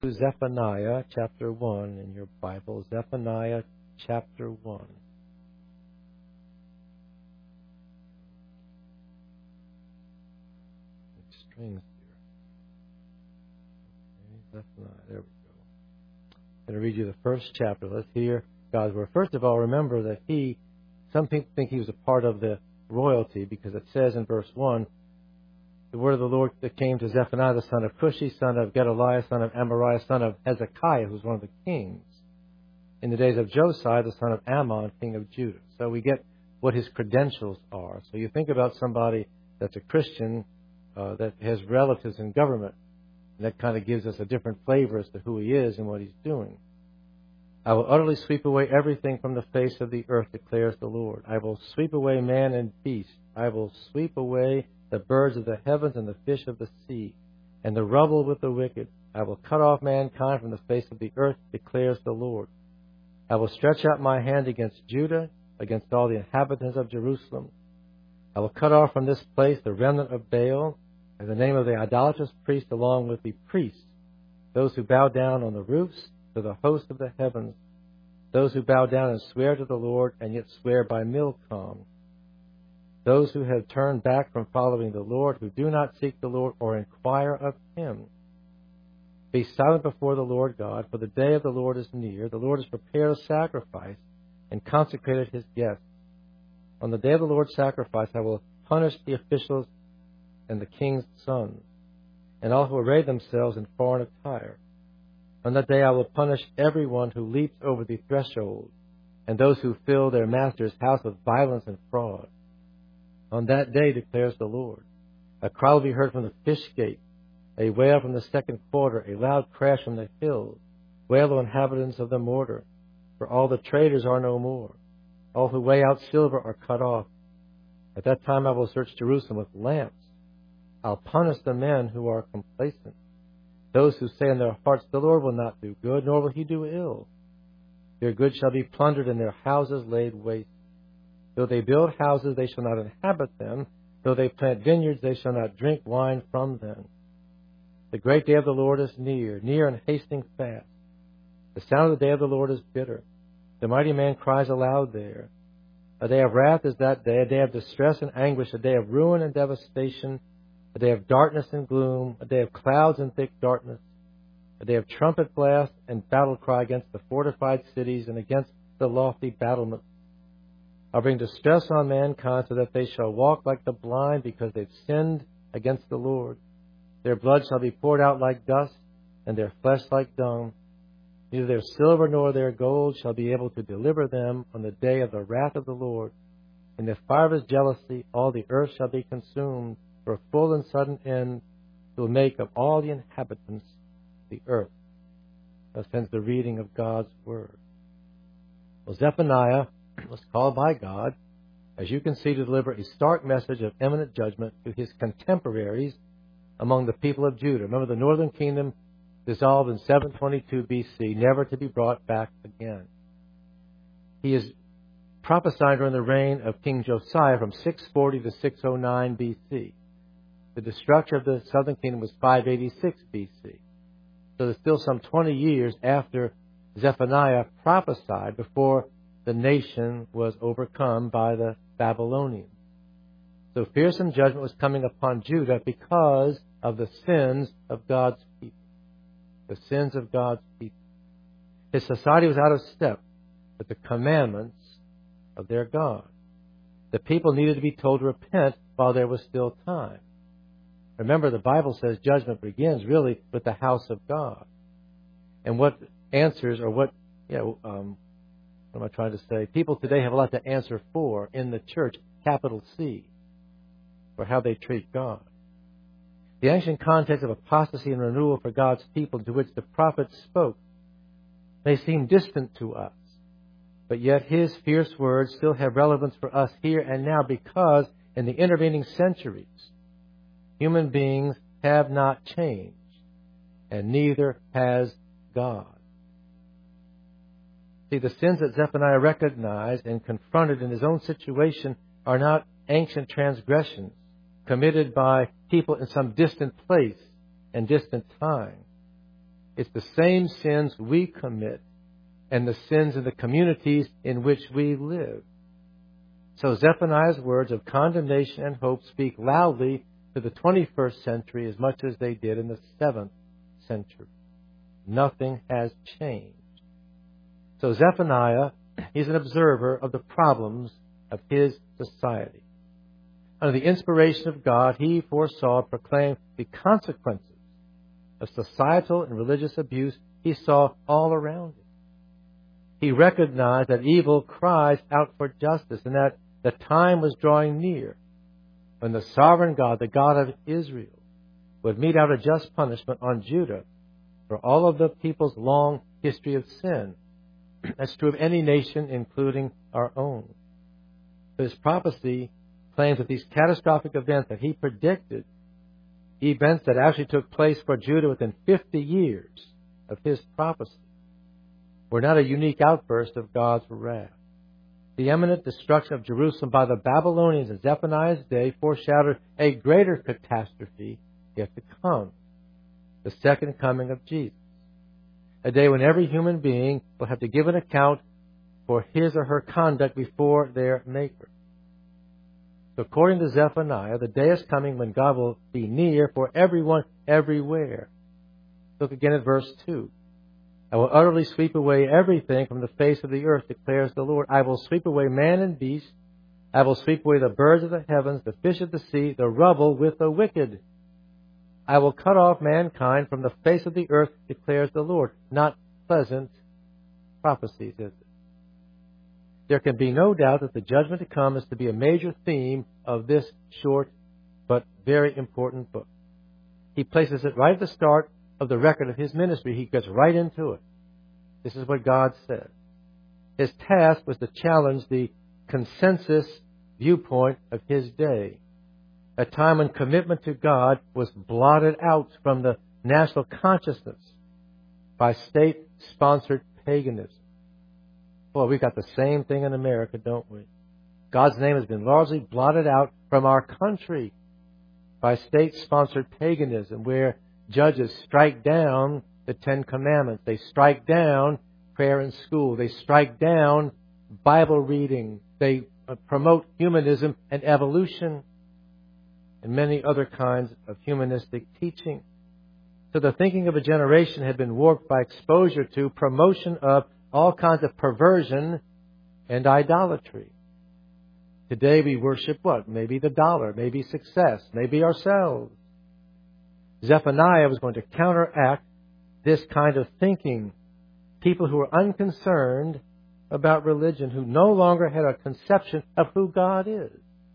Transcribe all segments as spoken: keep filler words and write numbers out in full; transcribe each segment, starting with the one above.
Zephaniah chapter one in your Bible. Zephaniah chapter one. Strings here. Okay, Zephaniah, there we go. I'm going to read you the first chapter. Let's hear God's word. First of all, remember that he, some people think he was a part of the royalty because it says in verse one, the word of the Lord that came to Zephaniah, the son of Cushi, son of Gedaliah, son of Amariah, son of Hezekiah, who was one of the kings, in the days of Josiah, the son of Ammon, king of Judah. So we get what his credentials are. So you think about somebody that's a Christian uh, that has relatives in government, and that kind of gives us a different flavor as to who he is and what he's doing. I will utterly sweep away everything from the face of the earth, declares the Lord. I will sweep away man and beast. I will sweep away the birds of the heavens and the fish of the sea, and the rubble with the wicked. I will cut off mankind from the face of the earth, declares the Lord. I will stretch out my hand against Judah, against all the inhabitants of Jerusalem. I will cut off from this place the remnant of Baal, and the name of the idolatrous priest along with the priests, those who bow down on the roofs to the host of the heavens, those who bow down and swear to the Lord, and yet swear by Milcom, those who have turned back from following the Lord, who do not seek the Lord or inquire of him. Be silent before the Lord God, for the day of the Lord is near. The Lord has prepared a sacrifice and consecrated his guests. On the day of the Lord's sacrifice, I will punish the officials and the king's sons, and all who array themselves in foreign attire. On that day I will punish everyone who leaps over the threshold, and those who fill their master's house with violence and fraud. On that day, declares the Lord, a cry will be heard from the fish gate, a wail from the second quarter, a loud crash from the hills. Wail, O inhabitants of the mortar, for all the traders are no more. All who weigh out silver are cut off. At that time I will search Jerusalem with lamps. I'll punish the men who are complacent, those who say in their hearts, the Lord will not do good, nor will he do ill. Their goods shall be plundered and their houses laid waste. Though they build houses, they shall not inhabit them. Though they plant vineyards, they shall not drink wine from them. The great day of the Lord is near, near and hastening fast. The sound of the day of the Lord is bitter. The mighty man cries aloud there. A day of wrath is that day, a day of distress and anguish, a day of ruin and devastation, a day of darkness and gloom, a day of clouds and thick darkness, a day of trumpet blast and battle cry against the fortified cities and against the lofty battlements. I'll bring distress on mankind so that they shall walk like the blind because they've sinned against the Lord. Their blood shall be poured out like dust and their flesh like dung. Neither their silver nor their gold shall be able to deliver them on the day of the wrath of the Lord. In the fire of his jealousy, all the earth shall be consumed. For a full and sudden end will make of all the inhabitants of the earth. Thus ends the reading of God's word. Well, Zephaniah was called by God, as you can see, to deliver a stark message of imminent judgment to his contemporaries among the people of Judah. Remember, the northern kingdom dissolved in seven twenty-two B C, never to be brought back again. He is prophesying during the reign of King Josiah from six forty to six oh nine B C. The destruction of the southern kingdom was five eighty-six B C. So there's still some twenty years after Zephaniah prophesied before the nation was overcome by the Babylonians. So fearsome judgment was coming upon Judah because of the sins of God's people. The sins of God's people. His society was out of step with the commandments of their God. The people needed to be told to repent while there was still time. Remember, the Bible says judgment begins really with the house of God. And what answers or what, you know, um, what am I trying to say? People today have a lot to answer for in the church, capital C, for how they treat God. The ancient context of apostasy and renewal for God's people to which the prophets spoke may seem distant to us, but yet his fierce words still have relevance for us here and now because in the intervening centuries, human beings have not changed, and neither has God. See, the sins that Zephaniah recognized and confronted in his own situation are not ancient transgressions committed by people in some distant place and distant time. It's the same sins we commit and the sins in the communities in which we live. So Zephaniah's words of condemnation and hope speak loudly to the twenty-first century as much as they did in the seventh century. Nothing has changed. So Zephaniah is an observer of the problems of his society. Under the inspiration of God, he foresaw, proclaimed the consequences of societal and religious abuse he saw all around him. He recognized that evil cries out for justice and that the time was drawing near when the sovereign God, the God of Israel, would mete out a just punishment on Judah for all of the people's long history of sin. That's true of any nation, including our own. His prophecy claims that these catastrophic events that he predicted, events that actually took place for Judah within fifty years of his prophecy, were not a unique outburst of God's wrath. The imminent destruction of Jerusalem by the Babylonians in Zephaniah's day foreshadowed a greater catastrophe yet to come, the second coming of Jesus, a day when every human being will have to give an account for his or her conduct before their Maker. So according to Zephaniah, the day is coming when God will be near for everyone everywhere. Look again at verse two. I will utterly sweep away everything from the face of the earth, declares the Lord. I will sweep away man and beast. I will sweep away the birds of the heavens, the fish of the sea, the rubble with the wicked. I will cut off mankind from the face of the earth, declares the Lord. Not pleasant prophecies, is it? There can be no doubt that the judgment to come is to be a major theme of this short but very important book. He places it right at the start of the record of his ministry. He gets right into it. This is what God said. His task was to challenge the consensus viewpoint of his day, a time when commitment to God was blotted out from the national consciousness by state-sponsored paganism. Boy, we've got the same thing in America, don't we? God's name has been largely blotted out from our country by state-sponsored paganism, where judges strike down the Ten Commandments. They strike down prayer in school. They strike down Bible reading. They promote humanism and evolution and many other kinds of humanistic teaching. So the thinking of a generation had been warped by exposure to promotion of all kinds of perversion and idolatry. Today we worship what? Maybe the dollar, maybe success, maybe ourselves. Zephaniah was going to counteract this kind of thinking. People who were unconcerned about religion, who no longer had a conception of who God is.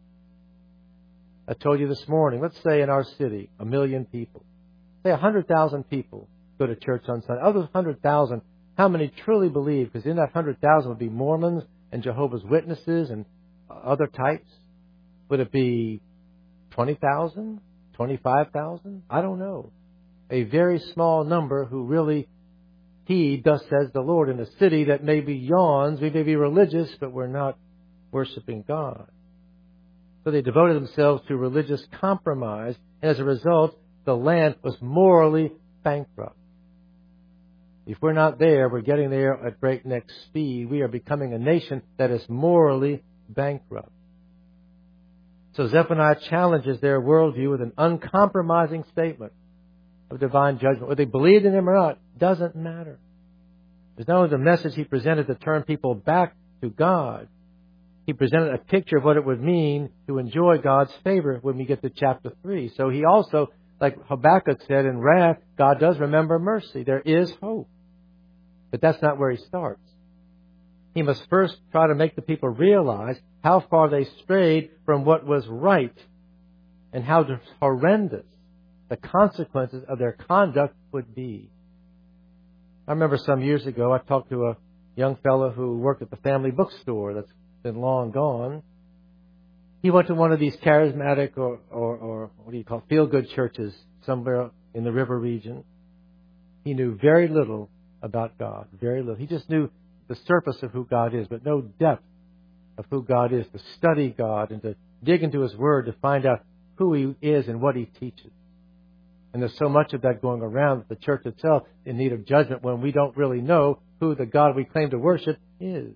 I told you this morning, let's say in our city, a million people. Say one hundred thousand people go to church on Sunday. Of those one hundred thousand, how many truly believe? Because in that one hundred thousand would be Mormons and Jehovah's Witnesses and other types. Would it be twenty thousand? twenty-five thousand? I don't know. A very small number who really heed, thus says the Lord, in a city that maybe yawns. We may be religious, but we're not worshiping God. So they devoted themselves to religious compromise, and as a result, the land was morally bankrupt. If we're not there, we're getting there at breakneck speed. We are becoming a nation that is morally bankrupt. So Zephaniah challenges their worldview with an uncompromising statement of divine judgment. Whether they believed in him or not doesn't matter. It's not only the message he presented to turn people back to God. He presented a picture of what it would mean to enjoy God's favor when we get to chapter three. So he also, like Habakkuk said, in wrath, God does remember mercy. There is hope. But that's not where he starts. He must first try to make the people realize how far they strayed from what was right and how horrendous the consequences of their conduct would be. I remember some years ago, I talked to a young fellow who worked at the family bookstore that's been long gone. He went to one of these charismatic or, or, or what do you call it, feel-good churches somewhere in the river region. He knew very little about God, very little. He just knew the surface of who God is, but no depth of who God is, to study God and to dig into His Word to find out who He is and what He teaches. And there's so much of that going around that the church itself in need of judgment when we don't really know who the God we claim to worship is.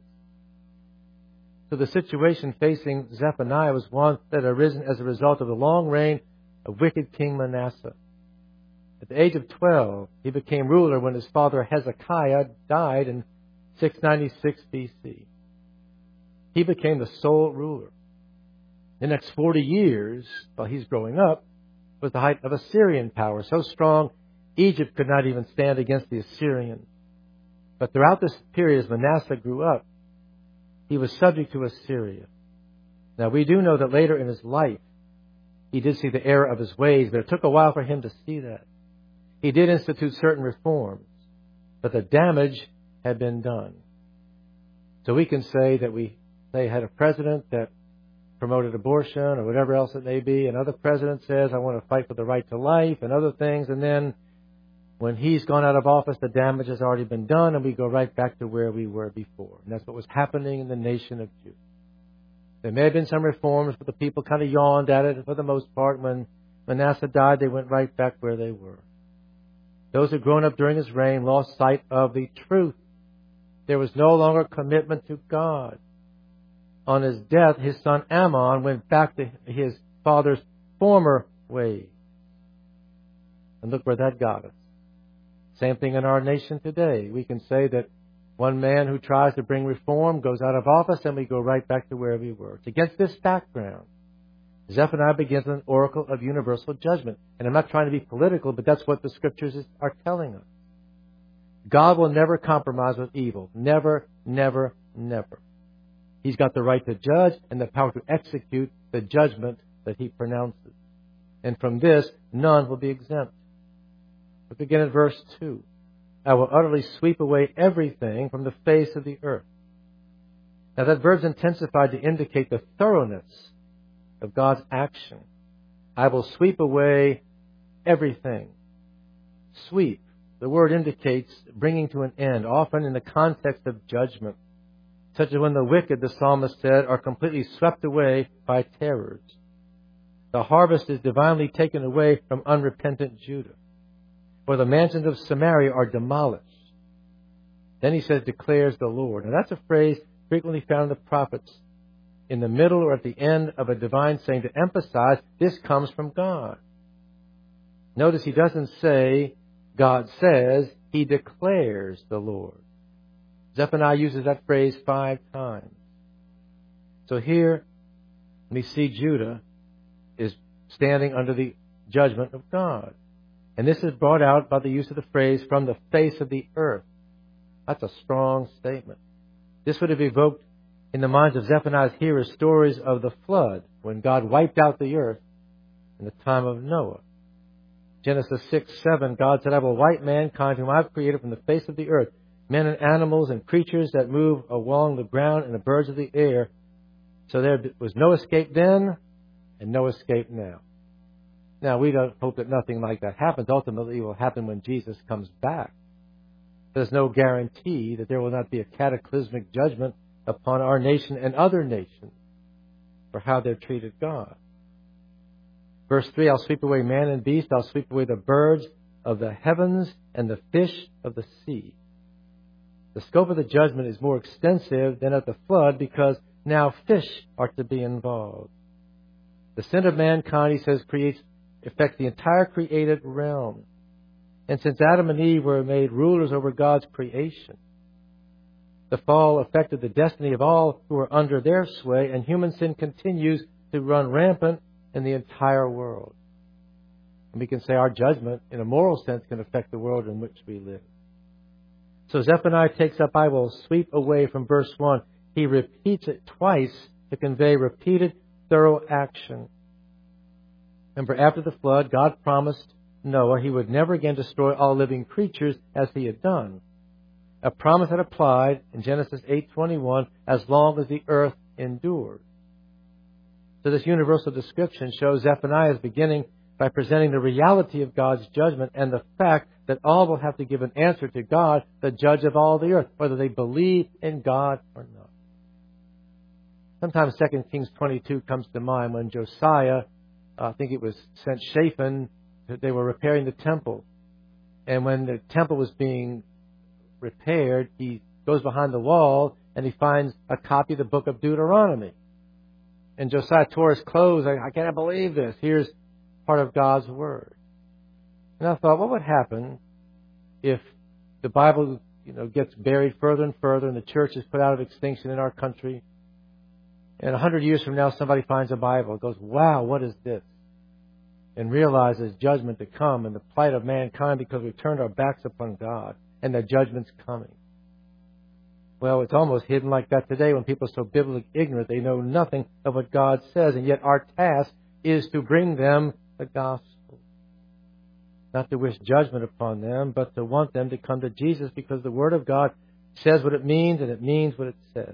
So the situation facing Zephaniah was one that had arisen as a result of the long reign of wicked King Manasseh. At the age of twelve, he became ruler when his father Hezekiah died in six ninety-six B C. He became the sole ruler. The next forty years, while he's growing up, was the height of Assyrian power, so strong Egypt could not even stand against the Assyrians. But throughout this period, as Manasseh grew up, he was subject to Assyria. Now, we do know that later in his life, he did see the error of his ways, but it took a while for him to see that. He did institute certain reforms, but the damage had been done. So we can say that we they had a president that promoted abortion or whatever else it may be. Another president says, I want to fight for the right to life and other things. And then when he's gone out of office, the damage has already been done and we go right back to where we were before. And that's what was happening in the nation of Judah. There may have been some reforms, but the people kind of yawned at it for the most part. When Manasseh died, they went right back where they were. Those who had grown up during his reign lost sight of the truth. There was no longer commitment to God. On his death, his son Ammon went back to his father's former ways. And look where that got us. Same thing in our nation today. We can say that one man who tries to bring reform goes out of office and we go right back to where we were. It's against this background. Zephaniah begins an oracle of universal judgment. And I'm not trying to be political, but that's what the Scriptures are telling us. God will never compromise with evil. Never, never, never. He's got the right to judge and the power to execute the judgment that He pronounces. And from this, none will be exempt. Look again at verse two. I will utterly sweep away everything from the face of the earth. Now that verb's intensified to indicate the thoroughness of God's action. I will sweep away everything. Sweep. The word indicates bringing to an end, often in the context of judgment, such as when the wicked, the psalmist said, are completely swept away by terrors. The harvest is divinely taken away from unrepentant Judah, for the mansions of Samaria are demolished. Then he says, declares the Lord. Now that's a phrase frequently found in the prophets in the middle or at the end of a divine saying to emphasize this comes from God. Notice he doesn't say, God says, He declares the Lord. Zephaniah uses that phrase five times. So here we see Judah is standing under the judgment of God. And this is brought out by the use of the phrase, from the face of the earth. That's a strong statement. This would have evoked in the minds of Zephaniah's hearers stories of the flood, when God wiped out the earth in the time of Noah. Genesis six seven, God said, I will wipe mankind whom I have created from the face of the earth, men and animals and creatures that move along the ground and the birds of the air. So there was no escape then and no escape now. Now, we don't hope that nothing like that happens. Ultimately, it will happen when Jesus comes back. There's no guarantee that there will not be a cataclysmic judgment upon our nation and other nations for how they've treated God. Verse three, I'll sweep away man and beast. I'll sweep away the birds of the heavens and the fish of the sea. The scope of the judgment is more extensive than at the flood because now fish are to be involved. The sin of mankind, he says, creates affects the entire created realm. And since Adam and Eve were made rulers over God's creation, the fall affected the destiny of all who are under their sway, and human sin continues to run rampant in the entire world. And we can say our judgment, in a moral sense, can affect the world in which we live. So Zephaniah takes up, I will sweep away from verse one. He repeats it twice to convey repeated, thorough action. Remember, after the flood, God promised Noah he would never again destroy all living creatures as he had done. A promise that applied in Genesis eight twenty-one as long as the earth endured. So this universal description shows Zephaniah is beginning by presenting the reality of God's judgment and the fact that all will have to give an answer to God, the judge of all the earth, whether they believe in God or not. Sometimes Second Kings twenty-two comes to mind when Josiah, I think it was, sent Shaphan they were repairing the temple. And when the temple was being repaired, he goes behind the wall and he finds a copy of the book of Deuteronomy. And Josiah tore his clothes. I, I can't believe this. Here's part of God's Word. And I thought, what would happen if the Bible, you know, gets buried further and further and the church is put out of extinction in our country? And a hundred years from now, somebody finds a Bible and goes, wow, what is this? And realizes judgment to come and the plight of mankind because we've turned our backs upon God and that judgment's coming. Well, it's almost hidden like that today when people are so biblically ignorant. They know nothing of what God says. And yet our task is to bring them the gospel. Not to wish judgment upon them, but to want them to come to Jesus because the Word of God says what it means and it means what it says.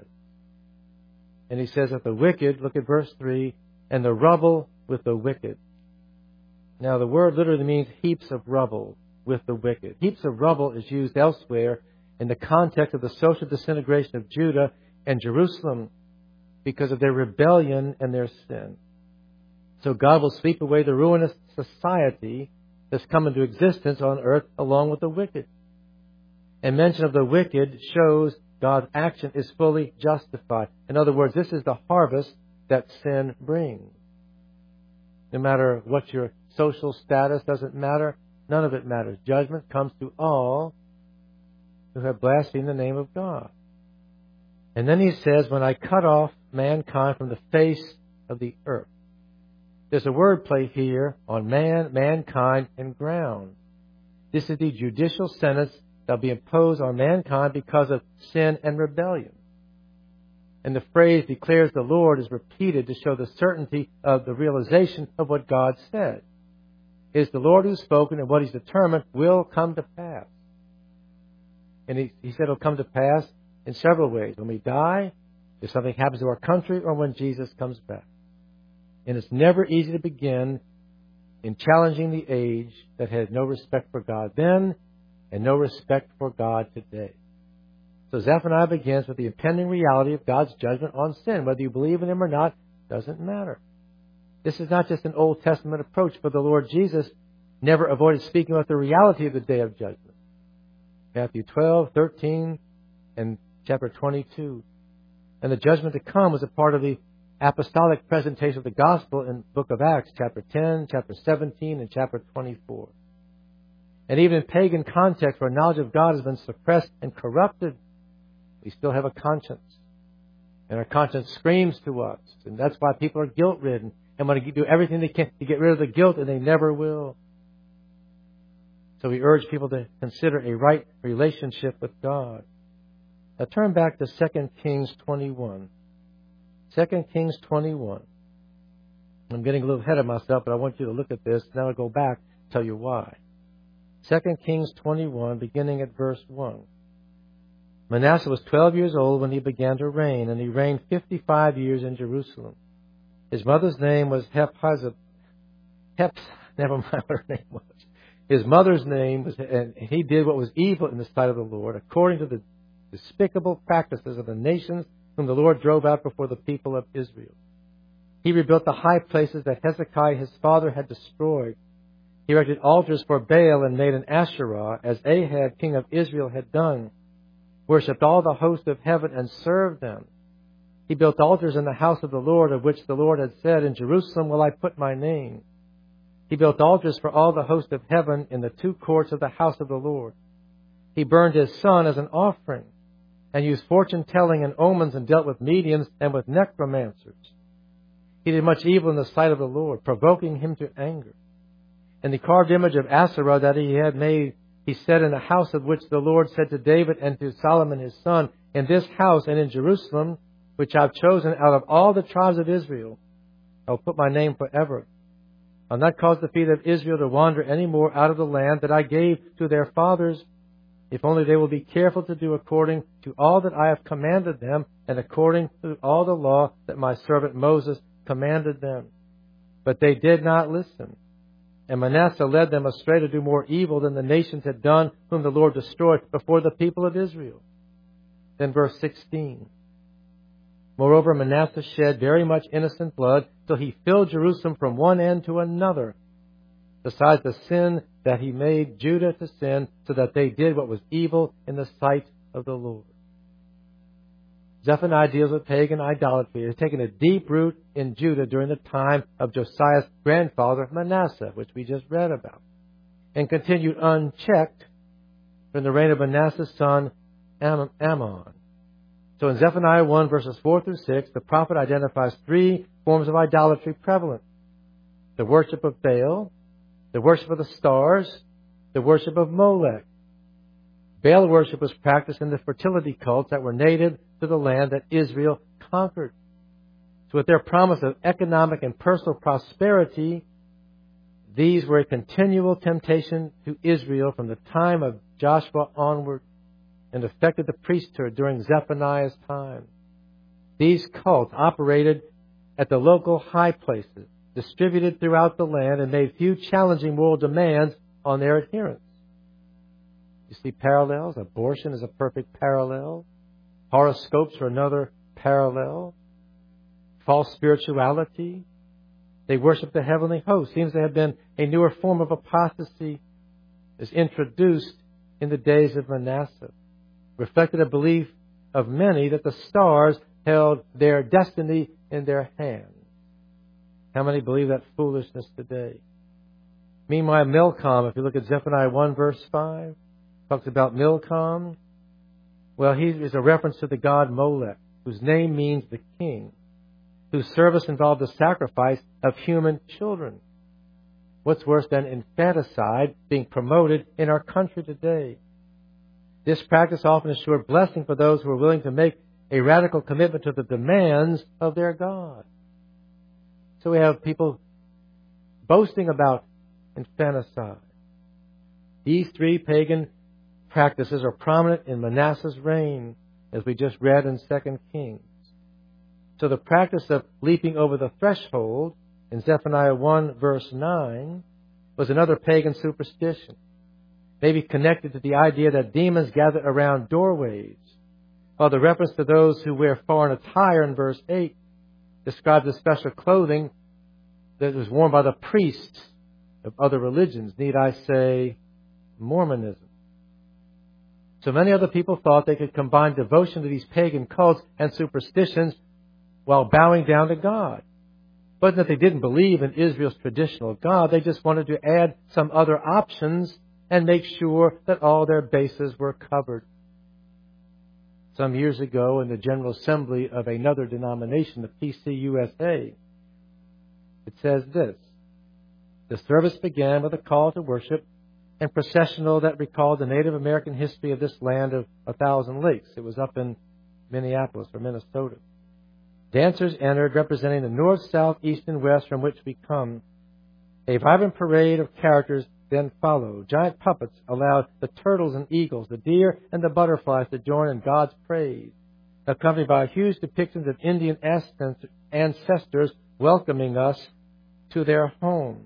And He says that the wicked, look at verse three, and the rubble with the wicked. Now the word literally means heaps of rubble with the wicked. Heaps of rubble is used elsewhere in the context of the social disintegration of Judah and Jerusalem because of their rebellion and their sin. So God will sweep away the ruinous society that's come into existence on earth along with the wicked. And mention of the wicked shows God's action is fully justified. In other words, this is the harvest that sin brings. No matter what your social status, doesn't matter. None of it matters. Judgment comes to all who have blasphemed the name of God. And then He says, when I cut off mankind from the face of the earth. There's a word play here on man, mankind, and ground. This is the judicial sentence that will be imposed on mankind because of sin and rebellion. And the phrase declares the Lord is repeated to show the certainty of the realization of what God said. It is the Lord who's spoken, and what He's determined will come to pass. And He, he said it'll come to pass in several ways. When we die, if something happens to our country, or when Jesus comes back. And it's never easy to begin in challenging the age that had no respect for God then and no respect for God today. So Zephaniah begins with the impending reality of God's judgment on sin. Whether you believe in Him or not doesn't matter. This is not just an Old Testament approach, but the Lord Jesus never avoided speaking about the reality of the day of judgment. Matthew twelve, thirteen, and chapter twenty-two. And the judgment to come was a part of the apostolic presentation of the gospel in the book of Acts, chapter ten, chapter seventeen, and chapter twenty-four. And even in pagan context where knowledge of God has been suppressed and corrupted, we still have a conscience. And our conscience screams to us. And that's why people are guilt-ridden and want to do everything they can to get rid of the guilt, and they never will. So we urge people to consider a right relationship with God. Now turn back to Second Kings twenty-one. Second Kings twenty-one. I'm getting a little ahead of myself, but I want you to look at this. Now I'll go back and tell you why. Second Kings twenty-one, beginning at verse one. Manasseh was twelve years old when he began to reign, and he reigned fifty-five years in Jerusalem. His mother's name was Hephzibah. Hep, never mind what her name was. His mother's name was, and he did what was evil in the sight of the Lord, according to the despicable practices of the nations whom the Lord drove out before the people of Israel. He rebuilt the high places that Hezekiah his father had destroyed. He erected altars for Baal and made an Asherah, as Ahab, king of Israel, had done. Worshipped all the host of heaven and served them. He built altars in the house of the Lord, of which the Lord had said, in Jerusalem will I put my name. He built altars for all the host of heaven in the two courts of the house of the Lord. He burned his son as an offering, and used fortune-telling and omens, and dealt with mediums and with necromancers. He did much evil in the sight of the Lord, provoking him to anger. And the carved image of Asherah that he had made, he said, in the house of which the Lord said to David and to Solomon his son, in this house and in Jerusalem, which I've chosen out of all the tribes of Israel, I will put my name forever. I'll not cause the feet of Israel to wander any more out of the land that I gave to their fathers, if only they will be careful to do according to all that I have commanded them, and according to all the law that my servant Moses commanded them. But they did not listen. And Manasseh led them astray to do more evil than the nations had done, whom the Lord destroyed before the people of Israel. Then verse sixteen. Moreover, Manasseh shed very much innocent blood, till he filled Jerusalem from one end to another. besides the sin that he made Judah to sin, so that they did what was evil in the sight of the Lord. Zephaniah deals with pagan idolatry. It has taken a deep root in Judah during the time of Josiah's grandfather Manasseh, which we just read about, and continued unchecked from the reign of Manasseh's son Ammon. So in Zephaniah one, verses four through six, the prophet identifies three forms of idolatry prevalent: the worship of Baal, the worship of the stars, the worship of Molech. Baal worship was practiced in the fertility cults that were native to the land that Israel conquered. So with their promise of economic and personal prosperity, these were a continual temptation to Israel from the time of Joshua onward, and affected the priesthood during Zephaniah's time. These cults operated at the local high places, distributed throughout the land, and made few challenging moral demands on their adherents. You see parallels. Abortion is a perfect parallel. Horoscopes are another parallel. False spirituality. They worship the heavenly host. Seems to have been a newer form of apostasy is introduced in the days of Manasseh. Reflected a belief of many that the stars held their destiny in their hands. How many believe that foolishness today? Meanwhile, Milcom, if you look at Zephaniah one, verse five, talks about Milcom. Well, he is a reference to the god Molech, whose name means the king, whose service involved the sacrifice of human children. What's worse than infanticide being promoted in our country today? This practice often assured blessing for those who are willing to make a radical commitment to the demands of their God. So we have people boasting about infanticide. These three pagan practices are prominent in Manasseh's reign, as we just read in Second Kings. So the practice of leaping over the threshold in Zephaniah one, verse nine, was another pagan superstition, maybe connected to the idea that demons gather around doorways, while the reference to those who wear foreign attire in verse eight describes the special clothing that was worn by the priests of other religions, need I say, Mormonism. So many other people thought they could combine devotion to these pagan cults and superstitions while bowing down to God. But that they didn't believe in Israel's traditional God. They just wanted to add some other options and make sure that all their bases were covered. Some years ago, in the General Assembly of another denomination, the P C U S A, it says this: the service began with a call to worship and processional that recalled the Native American history of this land of a thousand lakes. It was up in Minneapolis or Minnesota. Dancers entered representing the north, south, east, and west from which we come. A vibrant parade of characters then followed. Giant puppets allowed the turtles and eagles, the deer and the butterflies to join in God's praise, accompanied by huge depictions of Indian ancestors welcoming us to their home.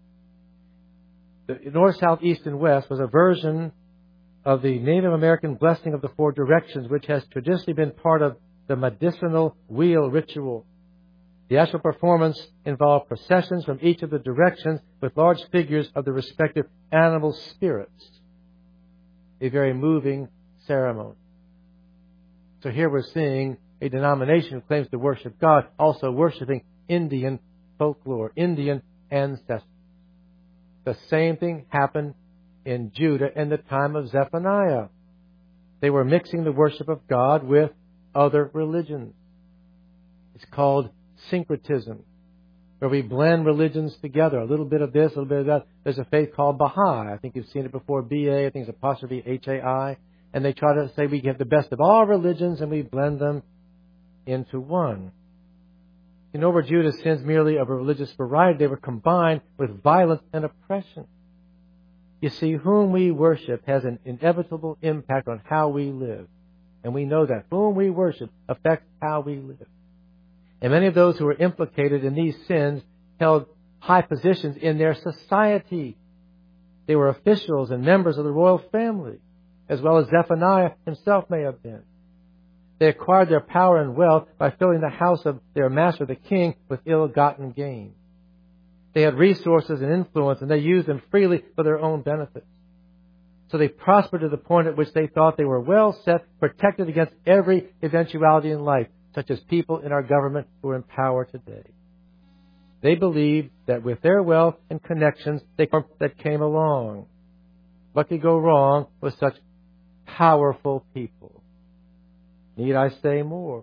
The north, south, east, and west was a version of the Native American blessing of the four directions, which has traditionally been part of the medicinal wheel ritual. The actual performance involved processions from each of the directions with large figures of the respective animal spirits. A very moving ceremony. So here we're seeing a denomination who claims to worship God, also worshiping Indian folklore, Indian ancestors. The same thing happened in Judah in the time of Zephaniah. They were mixing the worship of God with other religions. It's called syncretism, where we blend religions together. A little bit of this, a little bit of that. There's a faith called Baha'i. I think you've seen it before. B A, I think it's apostrophe H A I. And they try to say we get the best of all religions and we blend them into one. You know, where Judah's sins merely of a religious variety, they were combined with violence and oppression. You see, whom we worship has an inevitable impact on how we live. And we know that. Whom we worship affects how we live. And many of those who were implicated in these sins held high positions in their society. They were officials and members of the royal family, as well as Zephaniah himself may have been. They acquired their power and wealth by filling the house of their master, the king, with ill-gotten gain. They had resources and influence, and they used them freely for their own benefits. So they prospered to the point at which they thought they were well set, protected against every eventuality in life, such as people in our government who are in power today. They believed that with their wealth and connections they, that came along, what could go wrong with such powerful people? Need I say more?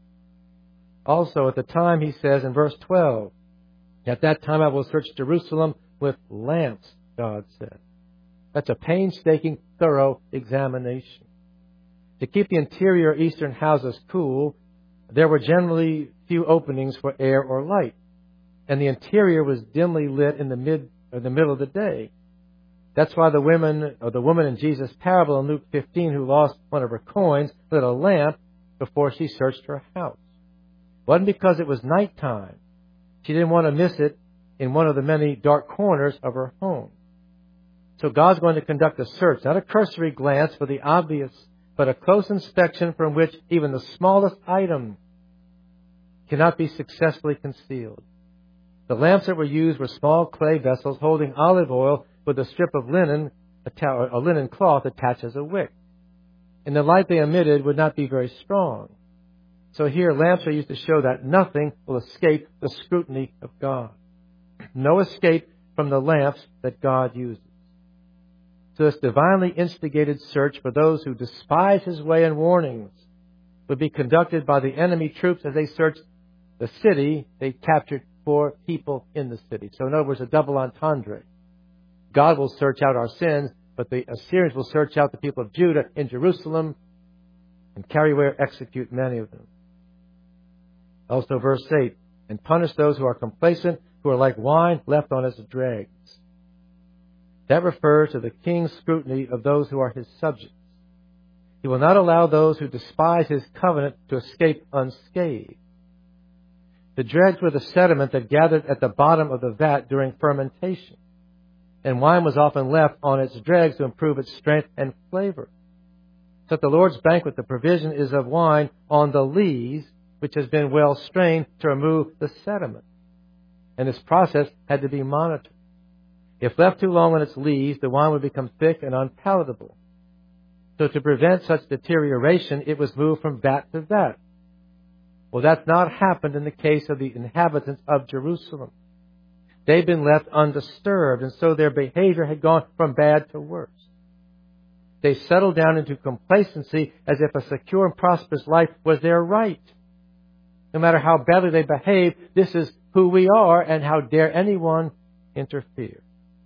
Also, at the time, he says in verse twelve, at that time I will search Jerusalem with lamps, God said. That's a painstaking, thorough examination. To keep the interior eastern houses cool, there were generally few openings for air or light, and the interior was dimly lit in the mid or the middle of the day. That's why the women or the woman in Jesus' parable in Luke fifteen who lost one of her coins lit a lamp before she searched her house. It wasn't because it was nighttime. She didn't want to miss it in one of the many dark corners of her home. So God's going to conduct a search, not a cursory glance for the obvious, but a close inspection from which even the smallest item cannot be successfully concealed. The lamps that were used were small clay vessels holding olive oil with a strip of linen, a linen cloth attached as a wick. And the light they emitted would not be very strong. So here, lamps are used to show that nothing will escape the scrutiny of God. No escape from the lamps that God uses. So this divinely instigated search for those who despise His way and warnings would be conducted by the enemy troops as they searched the city they captured for people in the city. So in other words, a double entendre. God will search out our sins, but the Assyrians will search out the people of Judah in Jerusalem and carry away or execute many of them. Also verse eight, and punish those who are complacent, who are like wine left on its dregs. That refers to the king's scrutiny of those who are his subjects. He will not allow those who despise His covenant to escape unscathed. The dregs were the sediment that gathered at the bottom of the vat during fermentation, and wine was often left on its dregs to improve its strength and flavor. So at the Lord's banquet, the provision is of wine on the lees, which has been well strained to remove the sediment. And this process had to be monitored. If left too long on its lees, the wine would become thick and unpalatable. So to prevent such deterioration, it was moved from vat to vat. Well, that's not happened in the case of the inhabitants of Jerusalem. They'd been left undisturbed, and so their behavior had gone from bad to worse. They settled down into complacency as if a secure and prosperous life was their right. No matter how badly they behave, this is who we are, and how dare anyone interfere.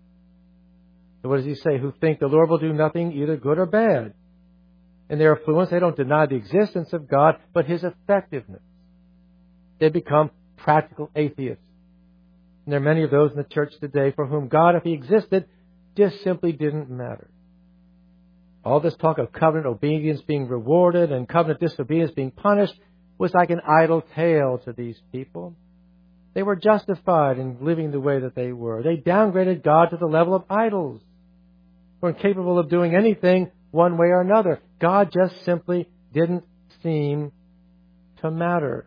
So what does he say? Who think the Lord will do nothing, either good or bad. In their affluence, they don't deny the existence of God, but His effectiveness. They become practical atheists. And there are many of those in the church today for whom God, if He existed, just simply didn't matter. All this talk of covenant obedience being rewarded and covenant disobedience being punished was like an idle tale to these people. They were justified in living the way that they were. They downgraded God to the level of idols. Were incapable of doing anything one way or another. God just simply didn't seem to matter.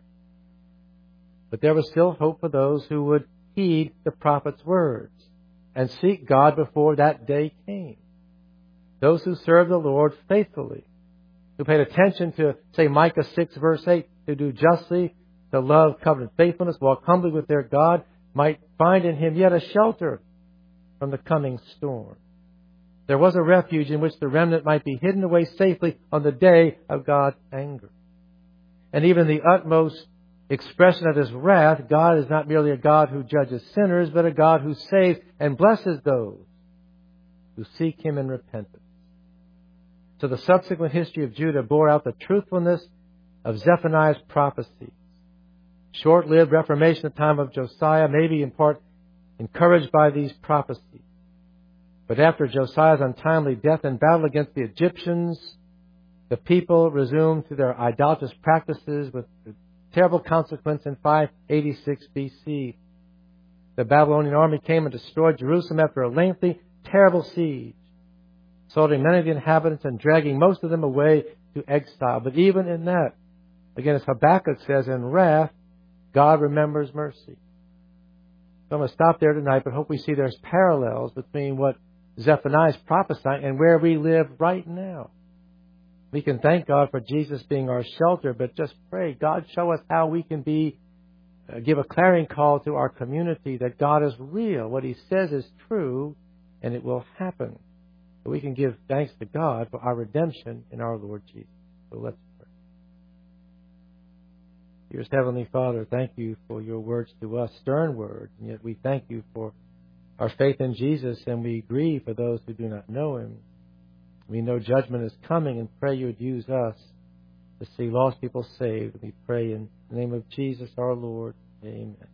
But there was still hope for those who would heed the prophet's words and seek God before that day came. Those who served the Lord faithfully, who paid attention to, say, Micah six, verse eight, to do justly, to love covenant faithfulness, walk humbly with their God, might find in Him yet a shelter from the coming storm. There was a refuge in which the remnant might be hidden away safely on the day of God's anger. And even the utmost expression of His wrath, God is not merely a God who judges sinners, but a God who saves and blesses those who seek Him in repentance. So the subsequent history of Judah bore out the truthfulness of Zephaniah's prophecy. Short-lived reformation at the time of Josiah, maybe in part encouraged by these prophecies. But after Josiah's untimely death in battle against the Egyptians, the people resumed to their idolatrous practices with terrible consequence in five eighty-six B C. The Babylonian army came and destroyed Jerusalem after a lengthy, terrible siege, slaughtering many of the inhabitants and dragging most of them away to exile. But even in that, again, as Habakkuk says, in wrath, God remembers mercy. So I'm going to stop there tonight, but hope we see there's parallels between what Zephaniah is prophesying and where we live right now. We can thank God for Jesus being our shelter, but just pray, God, show us how we can be, uh, give a clarion call to our community that God is real. What He says is true, and it will happen. So we can give thanks to God for our redemption in our Lord Jesus. So let's pray. Dearest Heavenly Father, thank you for your words to us, stern words, and yet we thank you for our faith in Jesus, and we grieve for those who do not know Him. We know judgment is coming, and pray you would use us to see lost people saved. We pray in the name of Jesus our Lord. Amen.